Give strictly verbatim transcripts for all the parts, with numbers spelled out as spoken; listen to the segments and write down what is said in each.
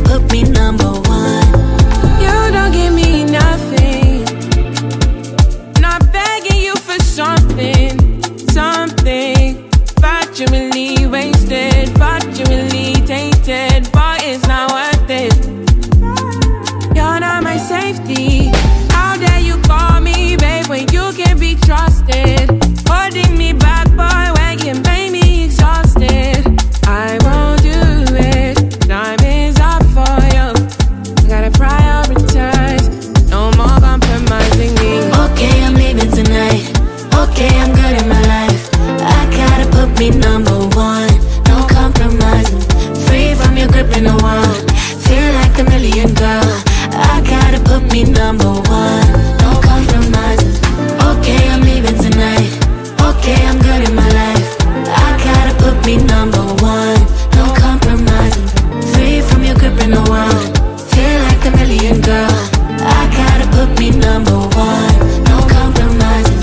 put me number one. You don't give me nothing. Not begging you for something, something. But you really wasted, but you really tainted, but it's not worth it. You're not my safety. How dare you call me babe when you can be trusted? Holding me back, boy, when you make me exhausted. I won't do it. Time is up for you. Gotta prioritize. No more compromising me. Okay, I'm leaving tonight. Okay, I'm good in my life. I gotta put me number one. No compromising. Free from your grip in the world. Feel like the million girl. I gotta put me number one. No compromising. Okay, I'm leaving tonight. Okay, I'm good in my life. I gotta put me number one. No compromising. Free from your grip in the world. Feel like the million girl. I gotta put me number one. No compromising.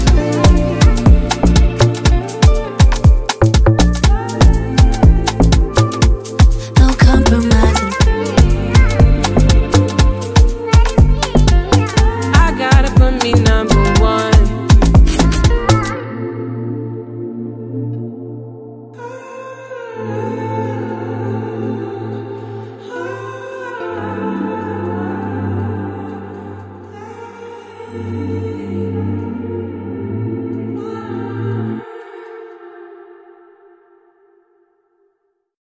No compromising. I gotta put me number one. Thank you.